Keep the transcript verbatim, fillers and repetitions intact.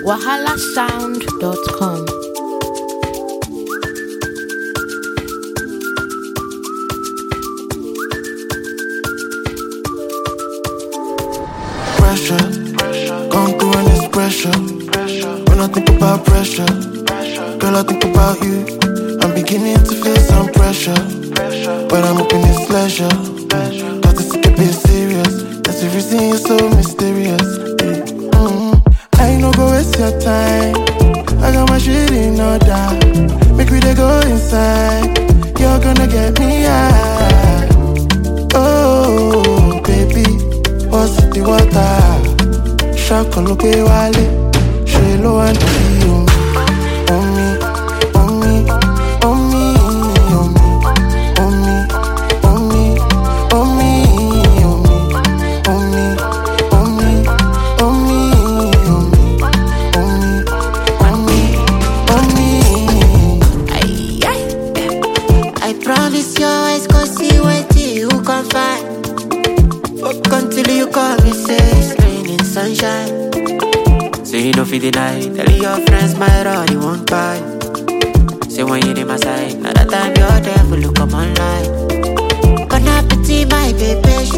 wahala sound dot com. Pressure, come through and it's pressure. When I think about pressure, girl, I think about you. I'm beginning to feel some pressure, but I'm hoping it's leisure. Got to take a bit serious. That's the reason you're so mysterious. Yeah. Mm-hmm. I ain't no go waste your time. I got my shit in order. Make me they go inside. You're gonna get me high. Oh, baby, what's the water? Shaka look wale. She low and see you. On me, on me, on me, on me, on me, on me, on me, on me, on me, on me, on me, on me, on me, on me. I promise your eyes go see what you can find. Fuck until you call me, say it's raining sunshine. So you know for the night, tell your friends my Roddy won't buy. Say when you in my side, now that time you're there, for look come online. Gonna pity my baby,